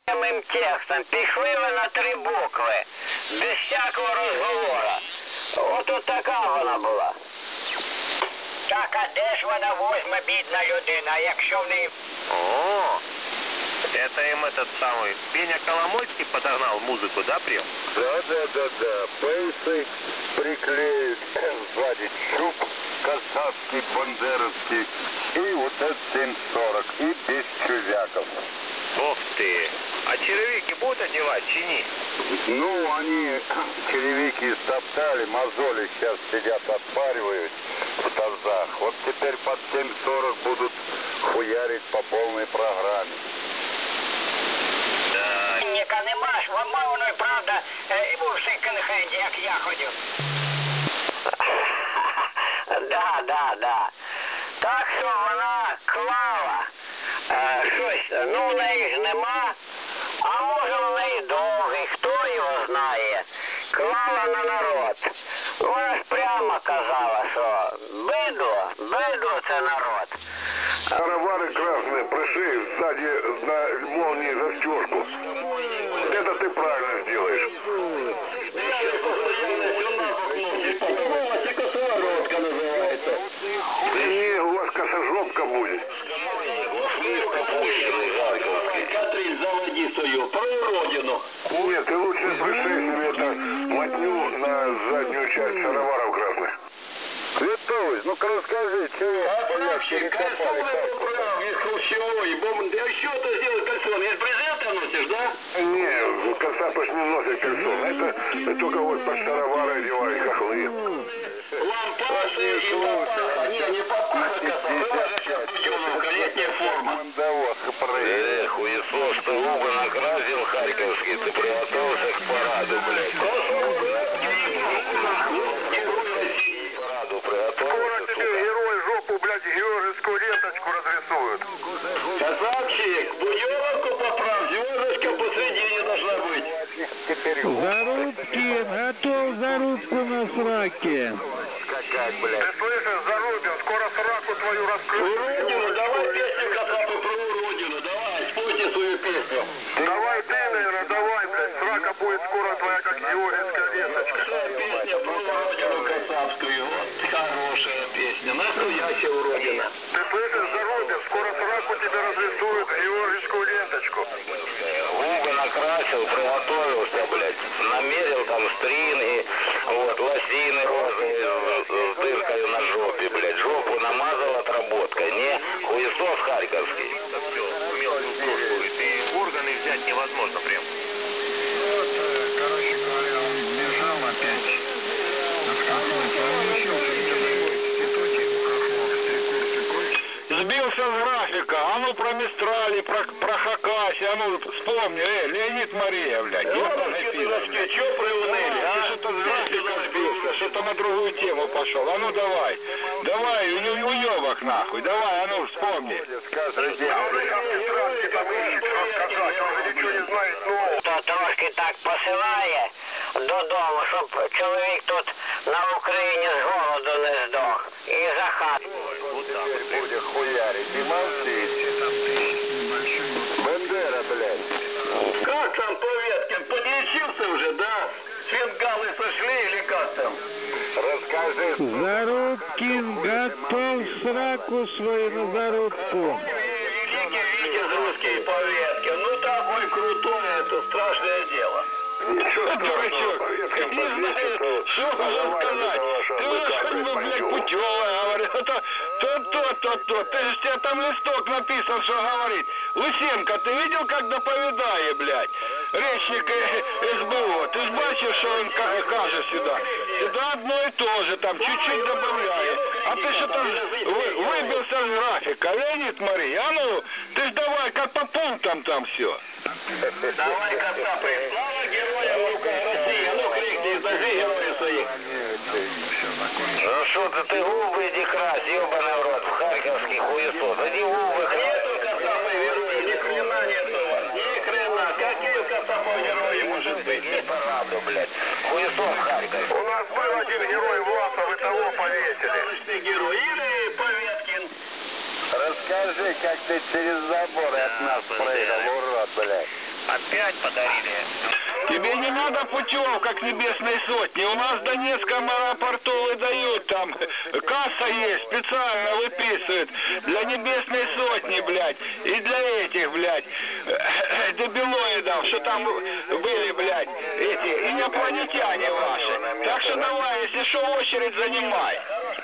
прямим текстом. Пішли ви на 3 букви. Без всякого розговору. От така вона була. Так, а де ж вона возьме, бідна людина, якщо в неї... О, это им этот самый Пеня Коломойский подогнал музыку, да, прям? Да. Пейсы приклеят сзади чуб касатский, бандеровский и вот этот 740, и без чувяков. Ух ты! А черевики будут одевать, чини? Ну, они черевики стоптали, мозоли сейчас сидят, отпаривают в тазах. Вот теперь под 740 будут хуярить по полной программе. Ніка нема ж, воно і правда, і був в секонд-хенді, як я ходив. Да. Так що вона клала щось, ну в неї ж нема, а може в неї довгий, хто його знає. Клала на народ. Вона ж прямо казала, що бидло це народ. Шаровары красные пришли сзади на молнии застежку. Это ты правильно сделаешь. Косоворотка называется. Не, у вас косожопка будет. Катриль, заводи свою, про родину. Нет, ты лучше пришей себе это мотню на заднюю часть шароваров красных. Светович, ну-ка расскажи, чего? Отправщик, кольцо поправ из Хрущевой. Да еще это сделать кольцо. Из брезента носишь, да? Не, Косапыч не носит кольцо. Это только вот под шаровары одевают хохлы. Лампасы и папаха. Не папаха, Косапыч, летняя форма. Хуесос, ты оба накрасил харьковский, ты приготовился к параду, блядь. Скоро тебе герой жопу, блядь, георгиевскую ленточку разрисуют. Красавчик, будёнку поправь, звездочка посредине должна быть. Зарубкин, готов зарубку на сраке. Ты слышишь, Зарубин, скоро сраку твою раскрою. Уродину, давай песню, Косапы, про уродину, давай, спойте свою песню. Давай ты, наверное, давай, блядь, срака будет скоро твоя, как георгиевская ленточка. Песня про уродину Косапскую, вот, хорошая песня, настоящая уродина. Ты слышишь, Зарубин, скоро сраку тебе разрисуют георгиевскую ленточку. Губы накрасил, приготовился, блядь, намерил там стринги, вот, лосины розовые с дыркой на жопе, блядь, жопу намазал отработкой, не хуесос харьковский. Мелкую прошлую, и органы взять невозможно прям. Вот, короче говоря, он бежал опять от Хохлов, а он учился где-то в институте у Хохлов, Сбился с графика, а ну про Мистрали, про Хакаси, а ну вспомни, Леонид Мария, блядь, чё приуныли, а? Ты что-то с графика сбился, что-то на другую тему пошел, а ну давай, уёбок нахуй, давай, а ну вспомни. То трошки так посилає додому, щоб чоловік тут на Україні з голоду не здох. І за хату. Будет хуярить и молчить. Бендера, блядь. Как там Поветкин, подлечился уже, да? Фингалы сошли или как там? Расскажи. Зарубкин, готов сраку свою на зарубку. Великий Витязь русский Поветкин, ну такой крутой, это страшное дело. Дурачок, не знаю, что уже сказать. Ты уже хоть бы, блядь, путевая, говорит, то. Ты же тебе там листок написан, что говорит. Лысенко, ты видел, как доповедає, блядь? Речник СБО. Ты ж бачишь, что он как кажет сюда. Сюда одно и то же, там чуть-чуть добавляет. А ты что-то выбился с графика, Леонид Мария. А ну, ты ж давай, как по пунктам там все. Давай, Косапы. Слава героям России. А ну крикни, изложи героев своих. Ну что ты губы иди крась, ебаный в рот, в харьковский хуесос. Иди губы крась. Нету Косапы героев, ни хрена нету. Ни хрена. Какие Косапы герои может быть? Не параду, блядь. Хуесос харьковский. У нас был один герой Власов, и того повесили. Сказочный герой. Или Поветкин. Расскажи, как ты через забор от нас прыгал, урод, блядь. Опять подарили. Тебе не надо путевка к Небесной Сотне. У нас в Донецком аэропорту выдают, там касса есть, специально выписывают для Небесной Сотни, блядь, и для этих, блядь, дебилоидов, что там были, блядь, эти инопланетяне ваши. Так что давай, если что, очередь занимай.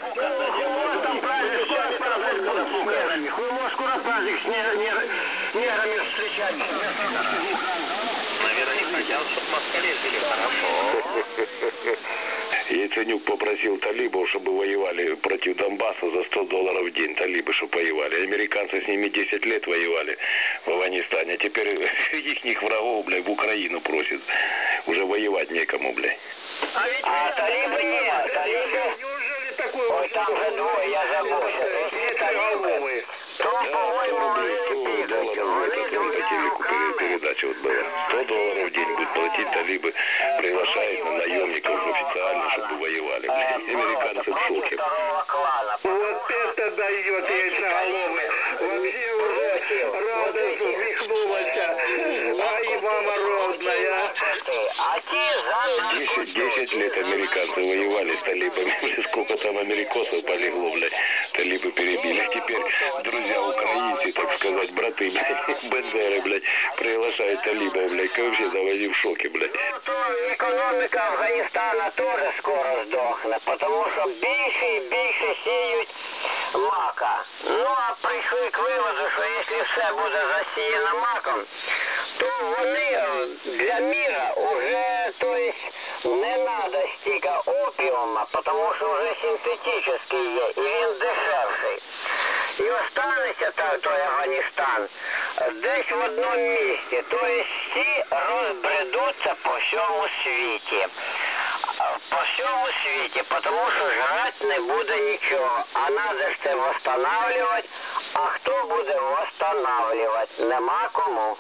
Скоро праздник с неграми встречать. Наверное, не хотят, чтобы москали жили хорошо. Яценюк попросил талибов, чтобы воевали против Донбасса за $100 в день. Талибы, чтобы воевали. Американцы с ними 10 лет воевали в Афганистане. А теперь их врагов, блядь, в Украину просят. Уже воевать некому, блядь. А талибы нет, талибы... Ой, там же двое, я забылся. Если талибы, то, по-моему, они $100 это по телеку передача вот была. $100 в день будут платить талибы, приглашают на наемников официально, чтобы воевали. Блядь. Американцы в шоке. Вот это дает яйцеголовый. Вообще уже радость усмехнулась. Ай, мама родная. А те за нас... 10 лет американцы воевали с талибами. Сколько там америкосов полегло, блядь. Талибы перебили. А теперь друзья украинцы, так сказать, браты, блядь, бандеры, блядь, приглашают талибов, блядь. Вообще, давай в шоке, блядь. Економіка Афганістана теж скоро здохне, тому що більше і більше сіють мака. Ну, а прийшли к виводу, що якщо все буде засіяно маком, то вони для міра уже, то есть, не треба стільки опіума, тому що вже синтетичний є, і він дешевший. І останеться той Афганістан десь в одному місці, то есть всі розбредуться по всьому світі. По всьому світі, тому що жрать не буде нічого, а треба ж це восстанавливати, а хто буде восстанавливати? Нема кому.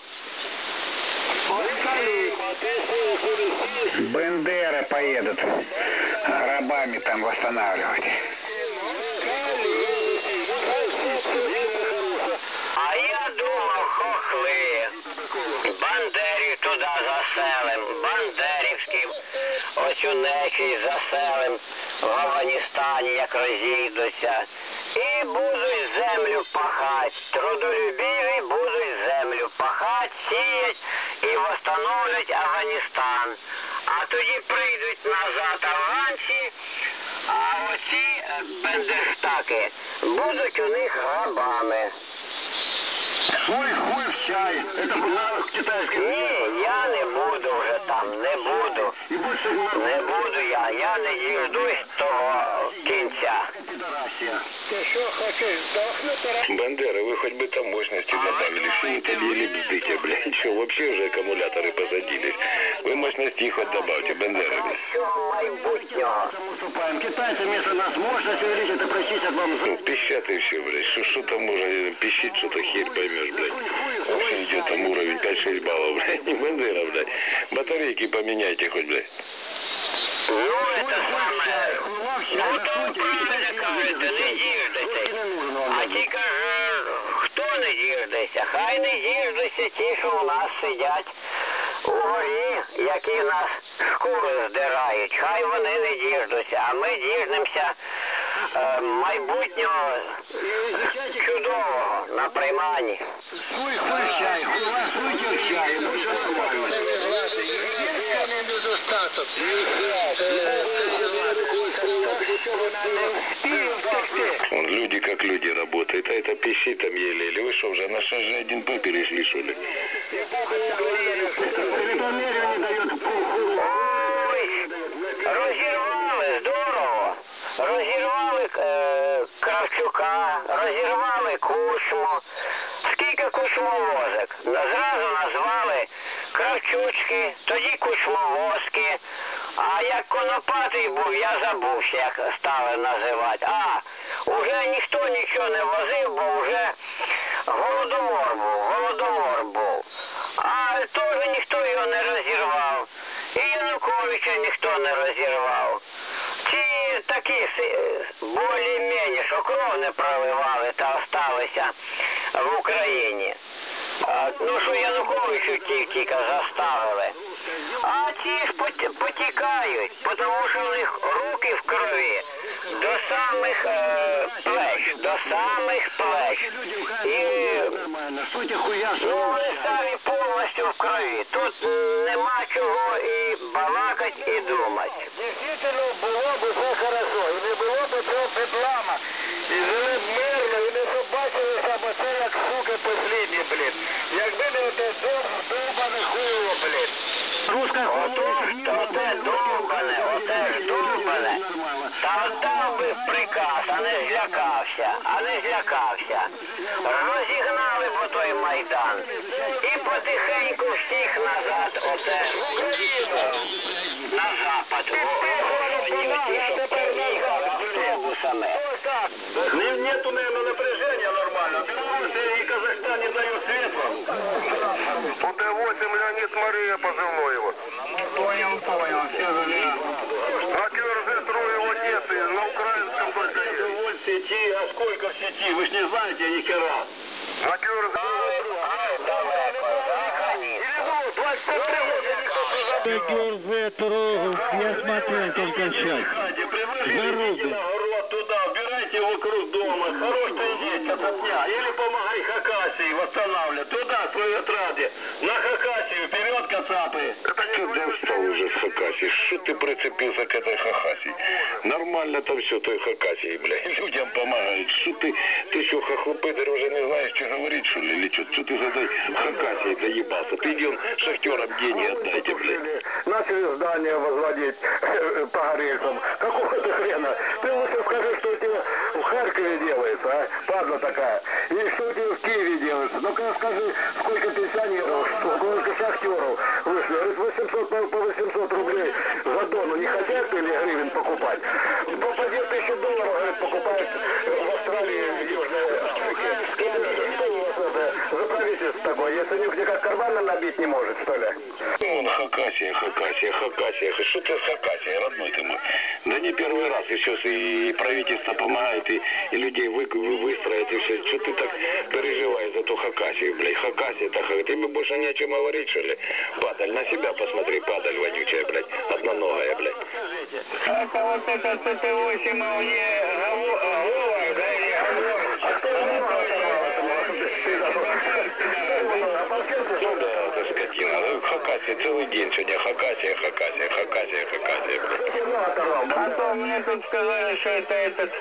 Бендеры поедут рабами там восстанавливать. А я думав, хохли, бандерів туди заселим, бандерівським, оцю нечість заселим в Афганістані, як розійдуться. І будуть землю пахати, трудолюбиві будуть землю пахати, сіять і восстановлять Афганістан. А тоді прийдуть назад афганці, а оці бендерштаки будуть у них рабами. Свой хуй в чай. Это навык китайский. Ні, я не буду вже там, не буду. Не буду я не діждусь того кінця. Ты что, хочешь сдохнуть? Бандеры, вы хоть бы там мощности добавили. Что вы там еле бздите, блядь? Что, вообще уже аккумуляторы посадились? Вы мощности хоть добавьте, Бандеры, блядь. Що майбутнього? Уступаем. Китайцы вместо нас мощность увеличат и прочистят вам Ну, пищат и все, блядь. Что там можно пищить, что-то херь поймешь, блядь. В общем, идет там уровень 5-6 баллов, блядь. Не Бандера, блядь. Батарейки поменяйте хоть, блядь. Ну, это самое. Ну, то правильно кажете, не діждетесь. А ті каже, хто не діждеться? Хай не діждуться ті, що у нас сидять угорі, які нас шкури здирають. Хай вони не діждуться, а ми діждемося майбутнього чудового на прийманні. Свой хуй в чай. Хуй в чай. Ну, все нормально. Вон люди как люди работают, а это пищит там еле-еле. Вы что, уже на шаг же 1П перешли, что ли? Ой, розірвали, здорово. Розірвали Кравчука, розірвали Кучму. Скільки кучмовозок? Зразу назвали Кравчучки, тоді кучмовозки. А як Конопатий був, я забувся, як стали називати. Уже ніхто нічого не возив, бо вже голодомор був. А теж ніхто його не розірвав. І Януковича ніхто не розірвав. Ці такі більш-менш, що кров не проливали та осталися в Україні. Ну, що Януковичу тільки заставили. А ці ж потікають, тому що в них руки в крові до самих плеч, до самих плеч. І вони самі повністю в крові. Тут нема чого і балакать, і думати. Дійсно, було б все хорошо, і не було б цього петлама, і жили б мирно, і не побачилися б це як суки послідні, блін. Якби не оте довбане хуйло, блін. Оте довбане. Та отдав би приказ, а не злякався. Розігнали б той Майдан. І потихеньку всіх назад, на запад. Нету, наверное, напряжения нормально. Белоруссия и Казахстан не дают средства. УТ-8 Леонид Мария позывной его. Понял, все зря. На КРЗ-3 его нет, и на украинском только есть. Вот в сети, а сколько в сети? Вы ж не знаете ни хера. На КРЗ... Я смотрел только сейчас. Идите на город туда, убирайте вокруг дома. Хорош ты есть от дня. Или помогай Хакасии восстанавливать. Туда, твои отряды. На Хакасию, вперед, кацапы. Ты достал уже с Хакасии. Что ты прицепился к этой Хакасии? Нормально там все той Хакасии, блядь. Людям помогают. Что ты что, хохлопыдер, уже не знаешь, что говорить, что ли? Или что? Что ты за этой Хакасией доебался? Ты иди шахтерам деньги отдайте, блядь. Начали здание возводить по рельсам. Какого ты хрена? Ты лучше скажи, что у тебя в Харькове делается, а? Падла такая. И что у тебя в Киеве делается. Ну-ка скажи, сколько пенсионеров, сколько шахтеров вышли. Говорит, 800 по 800 рублей за тонну. Не хотят или гривен покупать? По 1000 долларов, говорит, покупают в Австралии, в Южной Африке. За правительство такое. Если нюх никак карманы набить не может, что ли? Вон Хакасия. Что ты с Хакасией, родной ты мой? Да не первый раз, и все, и правительство помогает, и людей выстроить, и все. Что ты так переживаешь за ту Хакасию, блядь? Хакасия, тебе больше не о чем говорить, что ли? Падаль, на себя посмотри, падаль вонючая, блядь, одноногая, блядь. Это вот этот ТТ-8 говор, да, или Ну да, это скотина. Ну, Хакасия целый день сегодня. Хакасия, блядь. А то мне тут сказали, что это этот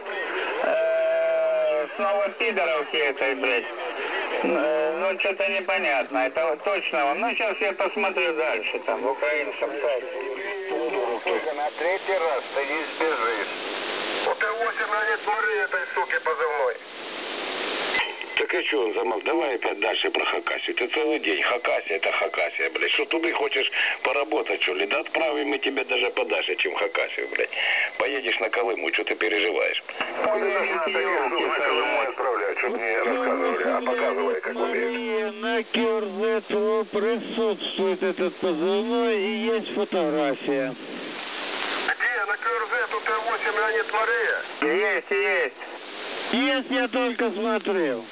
снова пидоровки этой, блядь. Ну, что-то непонятно. Это точно. Ну, сейчас я посмотрю дальше, там, в украинском сайте. Только на третий раз ты не сбежишь. УТ-8 Леонид Мария этой суки позывной. Так и что он замолк? Давай опять дальше про Хакасию. Ты целый день. Хакасия, это Хакасия, блядь. Что туда хочешь поработать, что ли? Да отправим мы тебя даже подальше, чем Хакасию, блядь. Поедешь на Колыму, что ты переживаешь? Отправлять, чтобы не рассказывали, а показывали, как умеют. На КРЗ присутствует этот позывной и есть фотография. Где? На КРЗ тут Т-8 Леонид Мария? Есть. Есть, я только смотрел.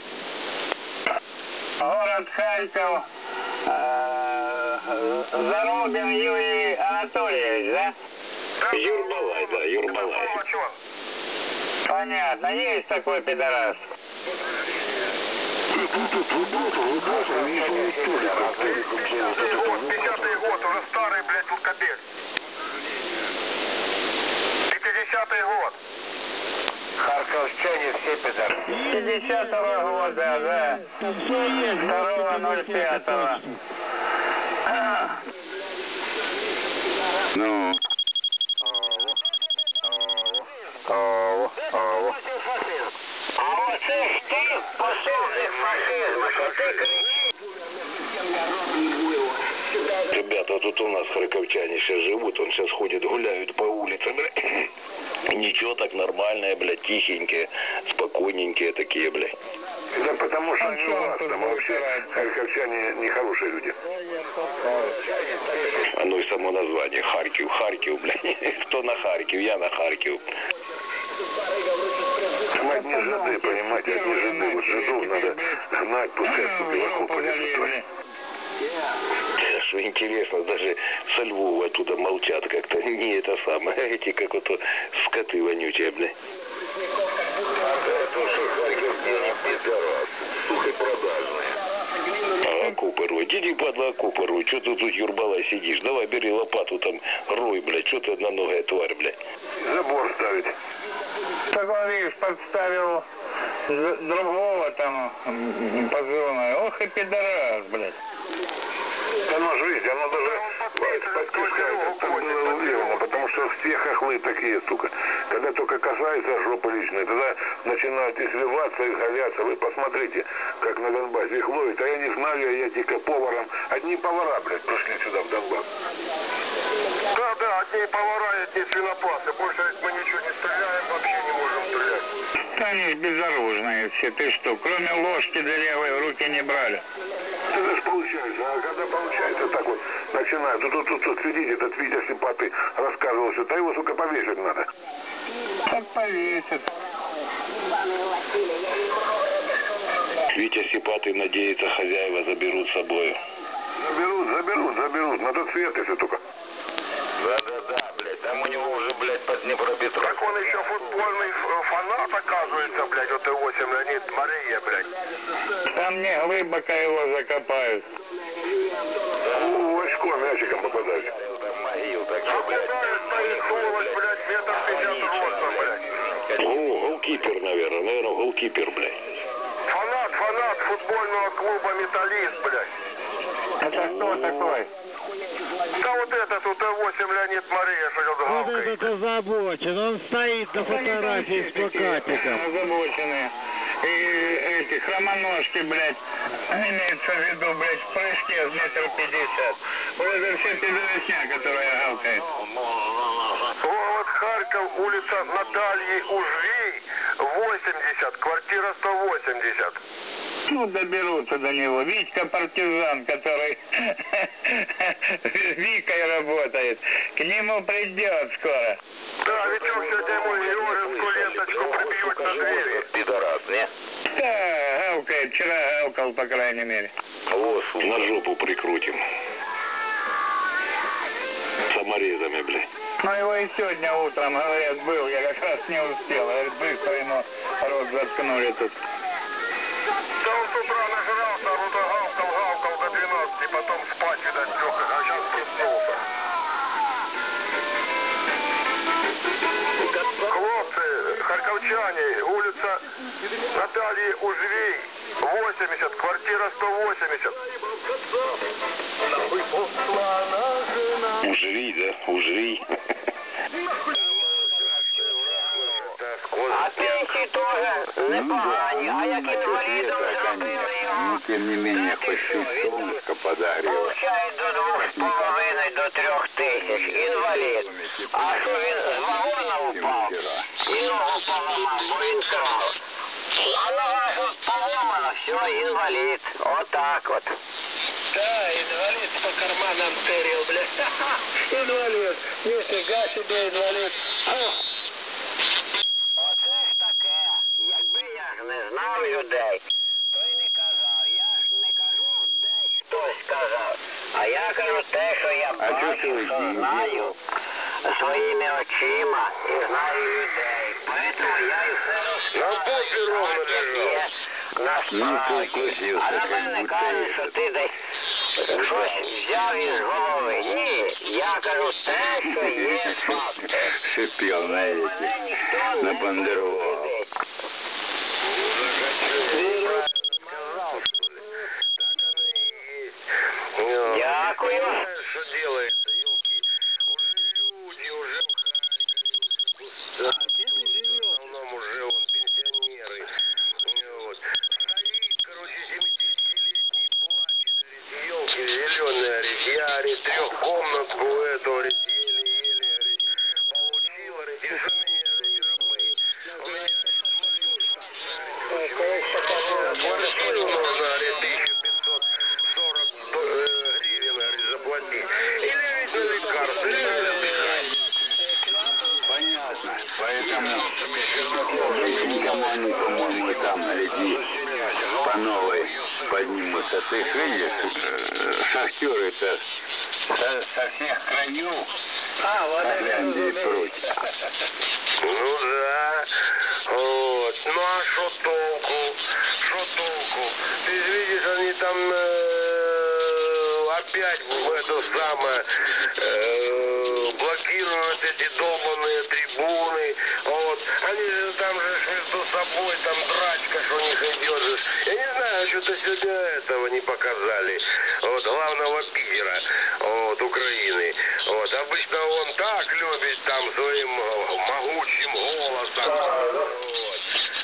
Город Харьков, Зарубин Юрий Анатольевич, да? Юрбалай, да, Юрбалай. Понятно, есть такой пидорас. 50-й год, уже старый, блядь, лукобель. 50-й год. Харьковчане все пидоры. 50-го года, да. Там все есть. 2.05. Ну. А оце ж ти пособник фашизму, що ти кричиш. Ребята, тут у нас харьковчане сейчас живут, он сейчас ходит, гуляют по улицам, блядь. Ничего, так нормальное, блядь, тихенькие, спокойненькие такие, блядь. Да потому что они у вас, там вообще харьковчане нехорошие люди. Оно и само название, Харьков, блядь. Кто на Харьков, я на Харьков. Там одни жиды, понимаете, одни жиды. Вот жидов надо гнать, пускай в окопы лежат. Что интересно, даже со Львова оттуда молчат как-то. Не это самое, эти как вот скоты вонючие, бля. Это что харьковские не пидорас, сука продажные. А окопы рой, иди, падла, окопы рой. Что ты тут, Юрбала, сидишь? Давай, бери лопату там, рой, блядь. Что ты одноногая тварь, блядь? Забор ставить. Так он, видишь, подставил другого там позывной. Ох и пидорас, блядь. Оно же, видите, оно даже подпускает, так было уверенно, потому что все хохлы такие, сука. Когда только касается жопы личной, тогда начинают извиваться и голяться. Вы посмотрите, как на Донбассе их ловят. А я не знаю, я дико поваром. Одни повара, блядь, пришли сюда, в Донбасс. Да, одни повара, одни свинопасы. Больше мы ничего не стреляем, вообще не можем стрелять. Они безоружные все, ты что, кроме ложки дырявой в руки не брали. Это же получается, а когда получается так вот, начинают, тут сидите, этот Витя Сипатый рассказывал, что его, сука, повесить надо. Так повесят. Витя Сипатый надеется, хозяева заберут с собой. Заберут, на тот свет, если только. Да, блядь, там у него уже, блядь, под Днепропетровск. Так он еще футбольный фанат, оказывается, блядь, вот Т8 Леонид Мария, блядь. Там не глубоко его закопают. В очко мячиком попадать. Там могил, так что, блядь. Стоит сволочь, блядь, метр 50 ростом, блядь. Голкипер, наверное, голкипер, блядь. Фанат футбольного клуба «Металлист», блядь. Это кто такой? Да вот этот вот Т8 Леонид Мария, что идет Вот галкой. этот озабочен, он стоит на фотографии с плакатиком. Озабоченные. И эти хромоножки, блядь, имеется в виду, блядь, в прыжке в метр 50. Вот это все пидоросня, которая галкает. Город Харьков, улица Натальи Ужвей, 80, квартира 180. Ну, доберутся до него. Витька партизан, который Викой работает. К нему придет скоро. Да, Витек сегодня ему Юринскую ленточку прибьют на двери. Пидорас, не? Да, галкает. Вчера галкал, по крайней мере. Вот, на жопу прикрутим. Саморезами, блядь. Ну, его и сегодня утром, говорят, был. Я как раз не успел. Говорит, быстро ему рот заткнули тут. Да он с утра нажрался, а вот гавкал до 12, потом спать, видать, лег, а сейчас проснулся. Хлопцы, харьковчане, улица Натальи Ужвей, 80, квартира 180. Ужри, да? Ужри. А пенсії теж непогані, а як інвалідом зробили його, Ну, тем не менее, хоть чуть солнышко подогрело. получають до 2,5 до 3 тисяч. Інвалід. А що він з вагона упав? І ногу поламав, бо він крав. А нога ж поломана, все, інвалід. Отак от. Да, инвалид по карманам тырил, блядь. Инвалид. Нифига себе инвалид. Оце ж таке. Якби я ж не знав людей, то й не казав. Я ж не кажу, десь хтось сказав. А я кажу те, що я бачу, що знаю своїми очима і знаю людей. Поэтому я і все розказую, так, як є насправді. А на мене кажуть, що ти десь щось взяв із голови. Ні, я кажу те, що є факти. Шипел на эти, на бандеролу. Дякую. Что делается, елки? Уже люди, уже в Харькове, уже в основном уже он пенсионеры. Вот. Стоит, короче, 70-летний плачет, говорит, елки зеленые, говорит, я, говорит, трехкомнатку эту, говорит, еле-еле, говорит, получил, говорит, и что меня, говорит, рабы, у меня, говорит, квартиру нужно, говорит, 1540 гривен, говорит, заплатить. Или ведь на лекарства, или отдыхать. Понятно. Поэтому Никому они, по-моему, там эти по новой поднимутся. Ты ж видишь, шахтеры-то со всех краев. Финляндии прочь. Ну да. Вот. Ну а что толку? Что толку? Ты видишь, они там опять в это самое блокируют эти долбанные трибуны. Вот. Они же там же между собой, там драчка, что у них идет. Я не знаю, что-то сегодня этого не показали. Вот, главного пидера, вот, Украины. Вот, обычно он так любит там своим могучим голосом. Вот.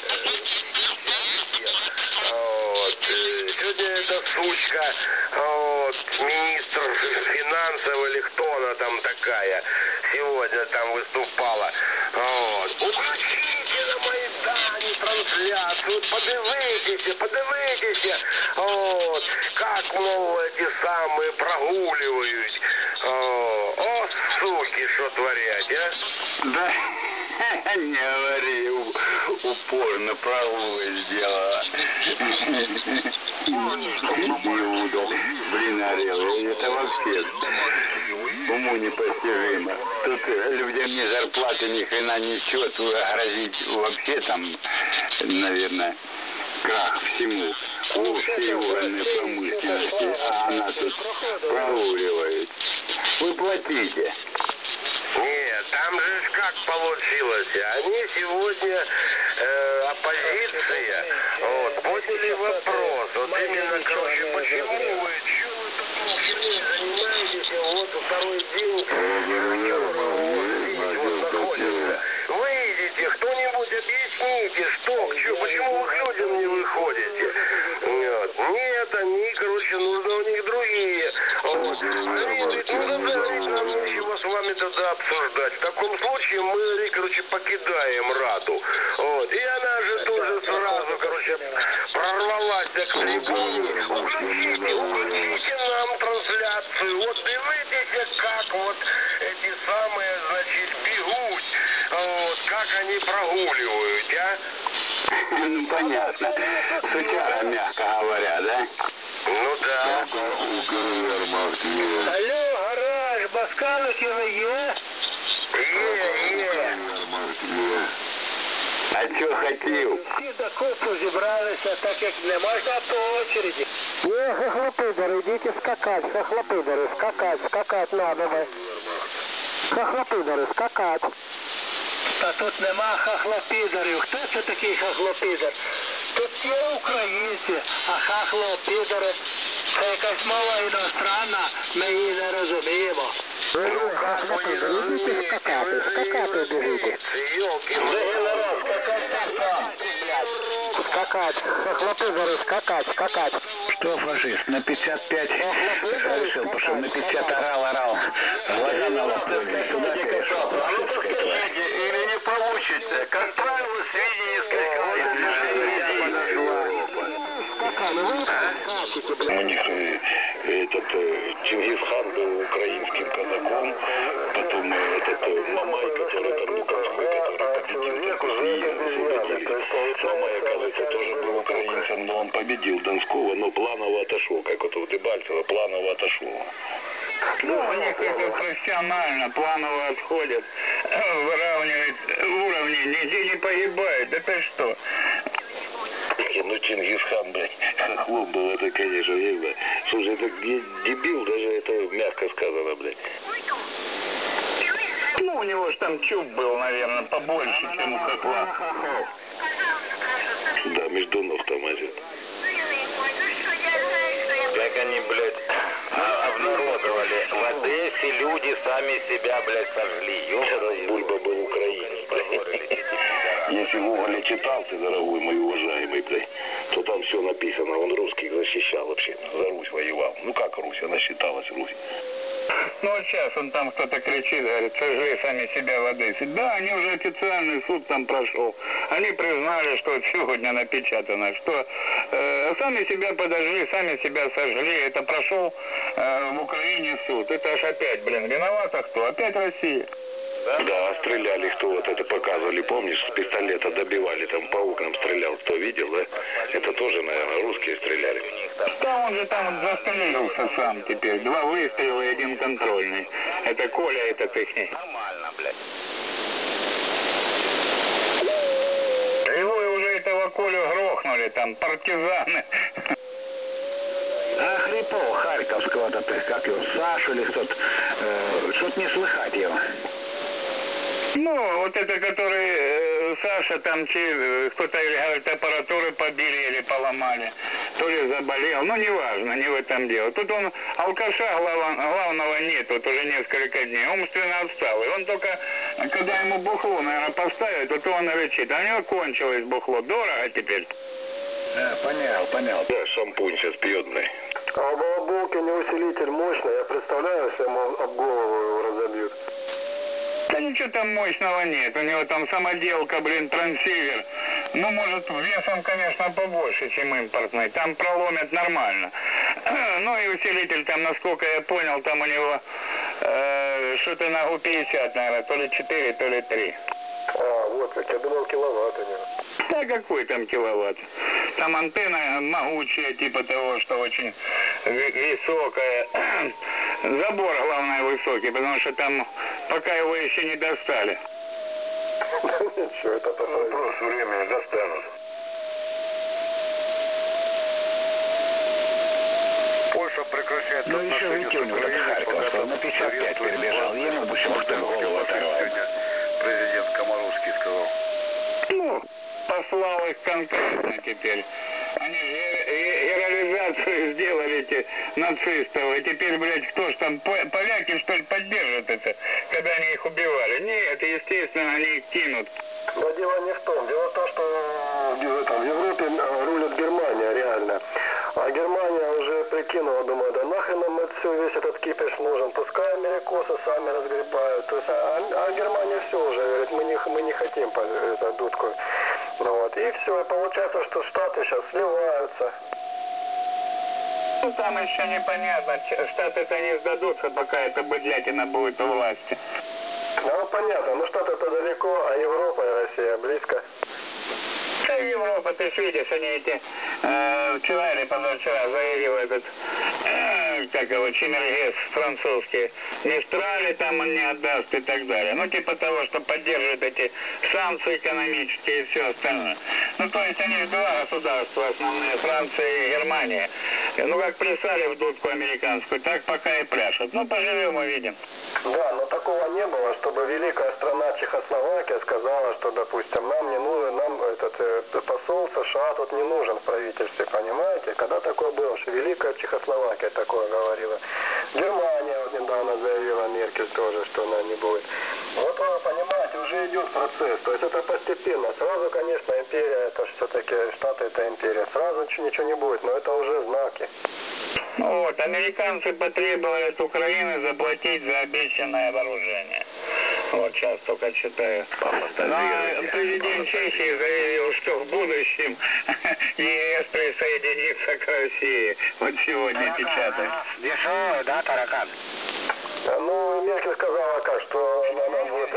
Вот. Сегодня эта сучка, вот, министр финансов или кто она там такая, сегодня там выступала. Вот. Включите на Майдане трансляцию, подивитеся, вот, как, мол, эти самые прогуливают. О, суки, что творять, а? Да, не говори, упорно прогулы сделала. Иуда, блин, орел, это вообще уму непостижимо. Тут людям ни зарплаты, ни хрена, ничего, тут грозить вообще там, наверное, крах всему, у всей угольной промышленности, а она тут прогуливает. Вы платите. Нет, там же как получилось. Они сегодня, оппозиция, вот, подняли вопрос. Вот именно, короче, почему вы, чего вы такой херней занимаетесь, вот второй день, вот находится. Выйдите, кто-нибудь объясните, что, к чему, почему вы к людям не выходите. Вот. Нет, они, короче, нужно у них другие. Вот. Они говорят, ну да, нам нечего с вами тогда обсуждать. В таком случае мы, короче, покидаем Раду. Вот. И она же тоже сразу, короче, прорвалась к трибуне. Включите нам трансляцию. Вот дивитесь, как вот эти самые, значит, бегут. Вот, как они прогуливают, а? Ну, понятно. Сучара, мягко говоря, да? Ну да. Алло, гараж, Баскаликіна є? Є. А що хотів? Всі до купу зібралися, так як не можна по очереді. Хохлопидоры, идите скакать, хохлопидоры, скакать надо вы. Хохлопидоры, скакать. Та тут нема хахлопідерів. Хто це такий хахлопідер? Тут є українці, а хахлопідери – це якась мова іностранна, ми її не розуміємо. Хохлопидоры, идите скакать бежите. Генерал, Скакать, хохлопидоры, скакать. Что, фашист, на 55 решил, потому что на 50 орал. Глаза на лоб туда перешел. А ну подскажите, или не получится? Как правило, сведения У них этот Чингисхан был украинским казаком, потом этот Мамай, который там Луганской, который победил, так освободили. Мамай, оказывается, тоже был украинцем, но он победил Донского, но планово отошел, как вот у Дебальцева, планово отошел. Ну, у них это профессионально, планово отходят, выравнивают уровни, нигде не погибают. Да ты что? Ну, Чингисхан, блядь, хохлом был, это, конечно, верно. Слушай, это дебил, даже это мягко сказано, блядь. Ну, у него ж там чуб был, наверное, побольше, чем у хохла. Да, между ног там один. Как они, блядь, обнародовали. В Одессе люди сами себя, блядь, сожгли. Ёбаный Бульба был украинец, блядь. Если Гоголя читал, ты, дорогой мой уважаемый, блядь, то там все написано. Он русских защищал вообще. За Русь воевал. Ну как Русь? Она считалась Русь. Ну, вот сейчас он там кто-то кричит, говорит, сожгли сами себя в Одессе. Да, они уже официальный суд там прошел. Они признали, что вот сегодня напечатано, что сами себя подожгли, сами себя сожгли. Это прошел в Украине суд. Это аж опять, блин, виновата кто? Опять Россия. Да, стреляли кто вот это показывали, помнишь, с пистолета добивали, там по окнам стрелял, кто видел, да? Это тоже, наверное, русские стреляли. Да он же там вот застрелился сам теперь. 2 выстрела и 1 контрольный. Это Коля этот ихний. Нормально, блядь. Его и уже этого Колю грохнули, там партизаны. А Хрипов Харьковского-то, как его, Сашу или кто-то, что-то не слыхать его. Ну, вот это, который Саша там, кто-то, говорит, аппаратуры побили или поломали, то ли заболел, ну, неважно, не в этом дело. Тут он, алкаша главного нет, вот уже несколько дней, умственно отстал. И он только, когда ему бухло, наверное, поставят, вот он рычит, а у него кончилось бухло, дорого теперь. Понял. Да, шампунь сейчас пьет, блядь. А у балаболки не усилитель мощный, я представляю, если ему об голову его разобьют. Да ничего там мощного нет, у него там самоделка, блин, трансивер. Ну, может, весом, конечно, побольше, чем импортный. Там проломят нормально. Ну, и усилитель там, насколько я понял, там у него что-то на У-50, наверное, то ли 4, то ли 3. А, вот как, я думал, киловатт у него. Да какой там киловатт? Там антенна могучая, типа того, что очень высокая. Забор, главное, высокий, потому что там пока его еще не достали. Ничего, это вопрос времени достанут. Польша прекращает... Ну, еще Витюнь, вот этот Харьков, он на 55 перебежал, ему бы еще кто голову оторвал. Президент Комаровский сказал. Ну, послал их конкретно теперь. Они героизацию сделали, эти нацистов. И теперь, блядь, кто ж там, поляки, что ли, поддержат это, когда они их убивали? Нет, естественно, они их кинут. Но дело не в том. Дело в том, что в Европе рулит Германия, реально. А Германия уже прикинула, думаю, да нахрен нам весь этот кипиш нужен. Пускай америкосы сами разгребают. То есть, а Германия все уже говорит, мы не хотим эту дудку. Ну вот, и все, и получается, что Штаты сейчас сливаются. Ну, там еще непонятно, Штаты-то не сдадутся, пока эта быдлятина будет у власти. Ну, понятно, но Штаты-то далеко, а Европа и Россия близко. Да, Европа, ты ж видишь, они эти, вчера или позавчера заявил этот, как его, Чемергес французский, Мистрали там он не отдаст и так далее. Ну, типа того, что поддерживает эти санкции экономические и все остальное. Ну, то есть они два государства основные, Франция и Германия. Ну, как плясали в дудку американскую, так пока и пляшут. Ну, поживем, увидим. Да, но такого не было, чтобы великая страна Чехословакия сказала, что, допустим, нам не нужен, нам этот посол США тут не нужен в правительстве, понимаете? Когда такое было, что великая Чехословакия такое говорила. Германия вот недавно заявила, Меркель тоже, что она не будет. Вот вы понимаете, уже идет процесс, то есть это постепенно. Сразу, конечно, империя, это все-таки Штаты это империя, сразу ничего не будет, но это уже знаки. Вот, американцы потребовали от Украины заплатить за обещанное вооружение. Вот сейчас только читаю. Но президент Чехии заявил, что в будущем ЕС присоединится к России. Вот сегодня печатают. Дешевый, да, таракан? Ну, Меркель сказала как, что она будет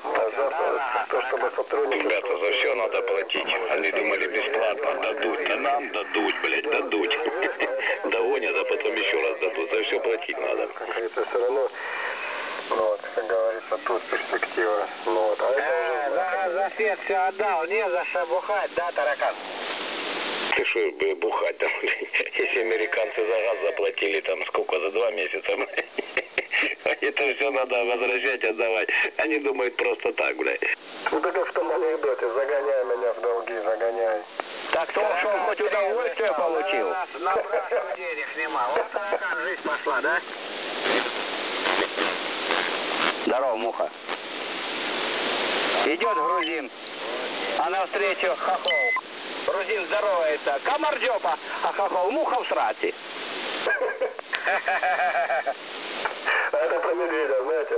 то, чтобы сотрудники... Ребята, за все надо платить. Они думали бесплатно дадут, а нам дадут, блядь, дадут. Догонят, а потом еще раз дадут. За все платить надо. Как говорится, все равно, вот, как говорится, тут перспектива. Ну, вот, За свет все отдал, не за что бухать, да, таракан? Ты что, бухать там, если американцы за газ заплатили там сколько, за 2 месяца, это все надо возвращать, отдавать. Они думают просто так, блядь. Ну, так как в том анекдоте, загоняй меня в долги, загоняй. Так то, что он хоть удовольствие получил. Набрать денег нема. Вот таракан, жизнь пошла, да? Здорово, Муха. Идет грузин, а навстречу хохол. Грузин здоровается. Комардёпа, а хохол Муха в срате. А это про медведя, знаете?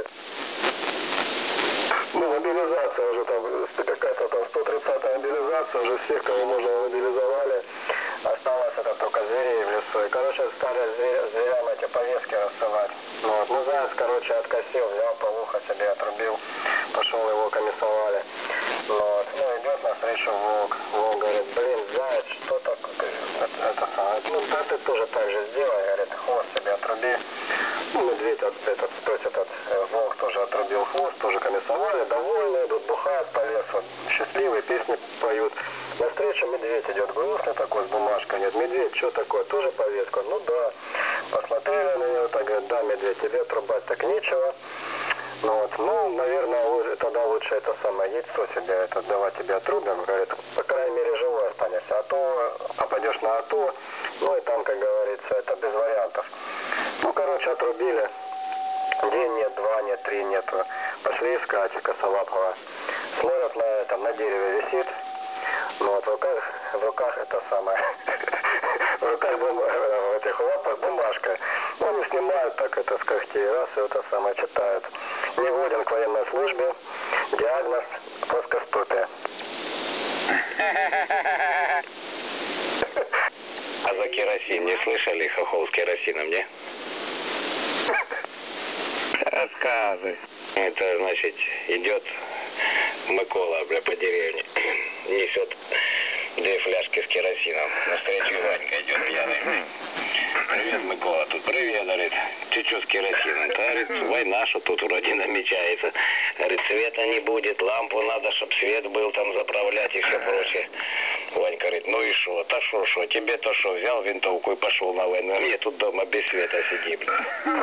Ну, мобилизация уже там, какая-то там 130-я мобилизация, уже всех, кого можно, мобилизовали. Осталось это только зверей в лесу. И, короче, стали зверям эти повестки рассылать. Вот. Ну, заяц, короче, откосил, взял полуха себе, отрубил, пошел, его комиссовали. Вот. Ну, идет навстречу волк. Волк говорит, блин, заяц, что такое? Это самое. Ну, да ты тоже так же сделай, говорит, хвост себе отруби. Ну, медведь, волк тоже отрубил хвост, тоже комиссовали, довольны, идут, бухают по лесу, счастливые, песни поют. Навстречу медведь идет, грустный такой, с бумажкой. Нет, медведь, что такое, тоже повестку? Ну да. Посмотрели на него, так говорят, да, медведь, тебе отрубать так нечего. Вот. Ну, наверное, тогда лучше это самое яйцо себе, это давай тебе отрубим. Говорит, по крайней мере, живой останешься. А то попадешь на АТО, ну и там, как говорится, это без вариантов. Ну, короче, отрубили. День нет, два нет, три нет. Пошли искать косолапого. Смотрят на дереве висит. Ну вот в руках это самое. В руках в этих лапах бумажка. Ну, они снимают так это с когтей, раз и это самое читают. Не годен к военной службе. Диагноз плоскостопие. А за керосин не слышали? Хохол с керосином, не? Рассказывай. Это, значит, идет Микола, бля, по деревне. Несет 2 фляжки с керосином. Навстречу Ванька идет пьяный. Привет, Микола. Тут привет, говорит. Ты что с керосином? Да, говорит, война, что тут вроде намечается. Говорит, света не будет, лампу надо, чтоб свет был там заправлять и все прочее. Ванька говорит, ну и шо? Та шо? Тебе-то шо? Взял винтовку и пошел на войну. А мне тут дома без света сиди, блин.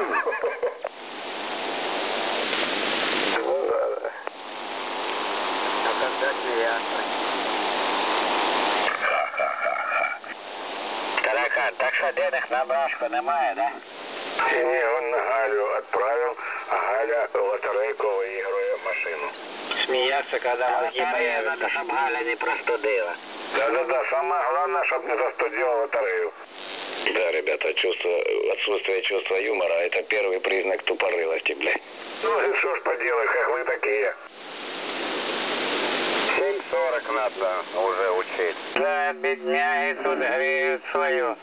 Таракан, так що денег на брашку немає, да? Ні, он на Галю отправил, а Галя лотерейку выигрывает машину. Сміявся, коли мозги появляться. Надо, щоб Галя не простудила. Да-да-да, самое главное, чтобы не застудила лотерею. Да, ребята, отсутствие чувства юмора – это первый признак тупорылости, блядь. Ну и что ж поделать, как вы такие? 7:40 надо уже учить. Да, бедняги тут греют свою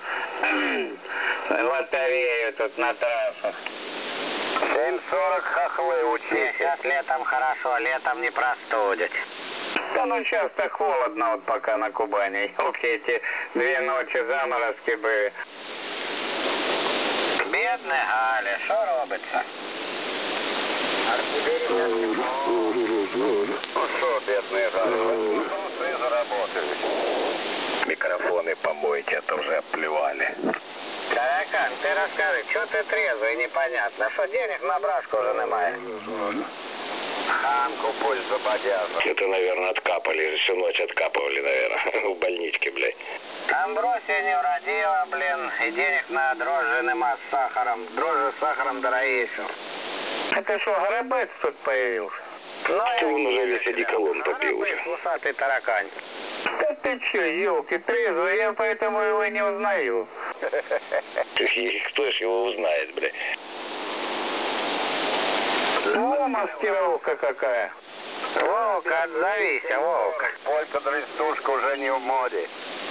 лотерею тут на трассах. 7:40 хохлы учить. Сейчас летом хорошо, летом не простудят. Да ну часто холодно вот пока на Кубани. Елки, эти 2 ночи заморозки были. Бідна Галя, що робиться? Ну что, бедные Галя, снизу работают. Микрофоны помойте, а то уже обплевали. Таракан, ти розкажи, чого ти трезвий, непонятно. Що денег на брашку вже немає? Ханку пусть забодяза. Это, наверное, откапали, всю ночь откапывали, наверное, в больничке, блядь. Амбросия не уродила, блин, и денег на дрожжи нема с сахаром. Дрожжи с сахаром дорогейшие. Это что, горобец тут появился? Ну, Он уже весь одеколон попил уже. Усатый таракань. Да ты че, елки, трезвый, я поэтому его не узнаю. Кто ж его узнает, блядь? Ну, маскировка какая. Волка, отзовись, Волка. Полька-дрестушка уже не в моде.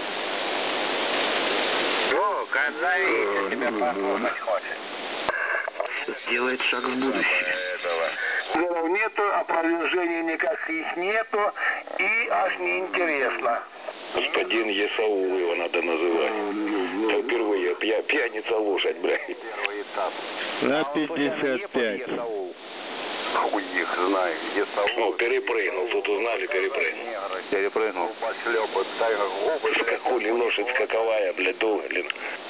Волка, отзовись, тебя послушать хочет. Сделает шаг в будущее. Слов нету, опровержений никаких нету, и аж неинтересно. Господин Есаул его надо называть. Как впервые пьяница лошадь, блядь. Первый этап. На 55. Хуй их знает, Есаул. Ну, перепрыгнул, тут узнали, перепрыгнул. Перепрыгнул. Пошлепают, так губы. Скакули, лошадь скаковая, блядь, долго, блин.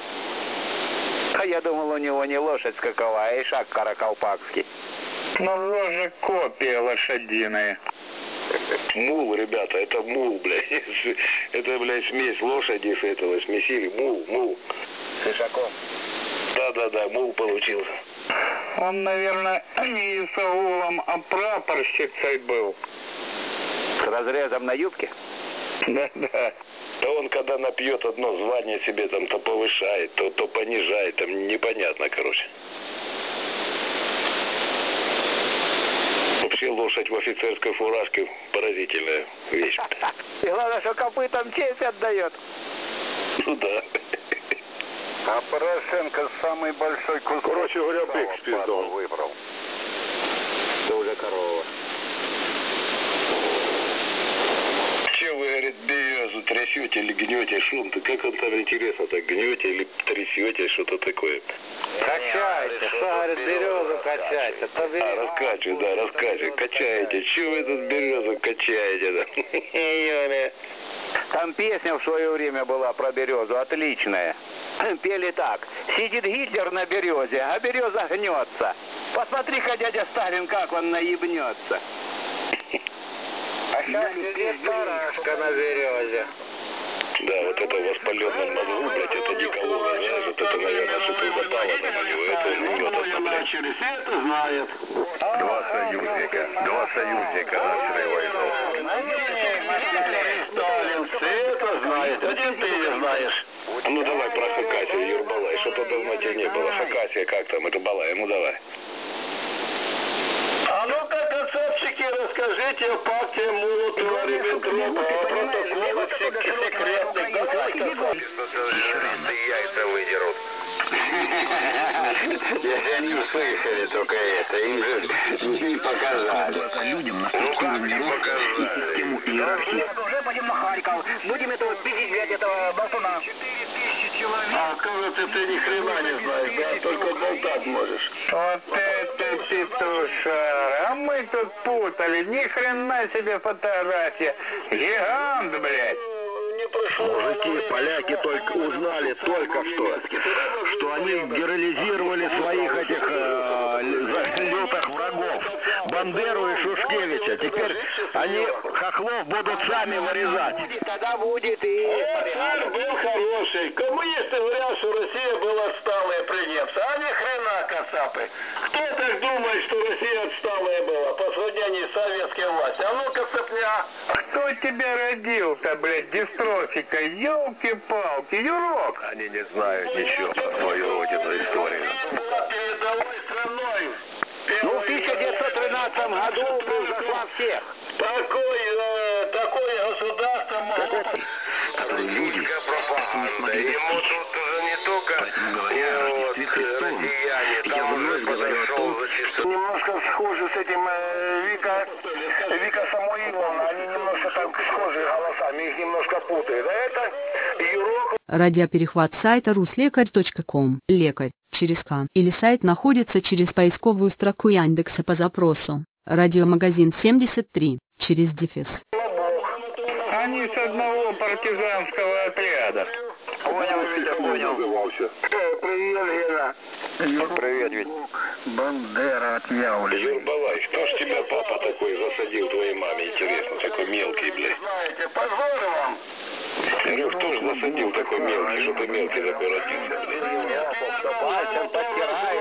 А я думал, у него не лошадь скаковая, а ишак каракалпакский. Ну, тоже копия лошадиная. Мул, ребята, это мул, блядь. Это, блядь, смесь лошади с этого смесили. Мул. С ишаком. Да, мул получился. Он, наверное, не Исаулом, а прапорщицей был. С разрезом на юбке? Да. Да он, когда напьет одно звание себе там то повышает, то понижает, там непонятно, короче. Вообще лошадь в офицерской фуражке поразительная вещь. И главное, что копытом честь отдает. Ну да. А Порошенко самый большой кусок. Короче говоря, бык с пиздом выбрал. Это уже корова. Че вы, говорит, березу трясете или гнете? Шум-то, как он там интересно, так гнете или трясете, что-то такое? Качайте, что, говорит, березу качайте. Раскачивай, да, раскачивай, качаете. Че вы тут березу качаете? Там песня в свое время была про березу, отличная. Пели так: сидит Гитлер на березе, а береза гнется. Посмотри-ка, дядя Сталин, как он наебнется. А сейчас сидит барашка на березе. Да, вот это в воспаленном мозгу, блядь, это Николова, знаешь, вот это, наверное, что-то запало на него, это он гнет, блядь. Все это знают. Два союзника начали войну. Сталин, все это знает. Один ты не знаешь. Ну давай про Хакасию, Юрбалай, что-то давно тебе не было. Хакасия, как там, это Балай, ну давай. А ну-ка, кацапчики, расскажите о пакте Молотова-Риббентропа, о протоколах секретных. Яйца выдерут. Если они услышали только это, им же не показали. Ну как не показали? Уже пойдем на Харьков. Будем это вот переезжать, этого болтуна. А, кажется, ты ни хрена не знаешь, да? Только болтать можешь. Вот это петушара. А мы тут путали. Ни хрена себе фотография. Гигант, блядь. Мужики, поляки только узнали только что они героизировали своих этих лютых врагов, Бандеру и Шушкевича. Теперь они хохлов будут сами вырезать. Тогда будет и... Царь был хороший. Коммунисты говорят, что Россия была отсталая при немцах. А ни хрена, кацапы. Кто так думает, что Россия отсталая была по сравнению с советской властью? А ну-ка, цепня. Кто тебя родил-то, блядь, дистрофика? Ёлки-палки, Юрок! Они не знают ничего про свою родину историю. Передовой страной. Ну, в 1913 году превзошла всех. Такое государство могло... Пропаганда. Ему тут уже не только россияне, там уже подошел зачастую. Немножко схожи с этим Вика Самуиловна. Они немножко так схожи голосами, их немножко путают. А это Юрок. Радиоперехват сайта rusлекарь.ком. Лекарь через К. Или сайт находится через поисковую строку Яндекса по запросу «Радиомагазин 73» через дефис. Они с одного партизанского отряда. Понял. Привет, Гена. Привет, ведь. Бандера отъявлена. Юрбалай, кто ж тебя папа такой засадил твоей маме, интересно, такой мелкий, блядь? Знаете, позор вам. Ну кто ж засадил такой мелкий, что ты мелкий такой родился, блядь? Пальцем подтирает.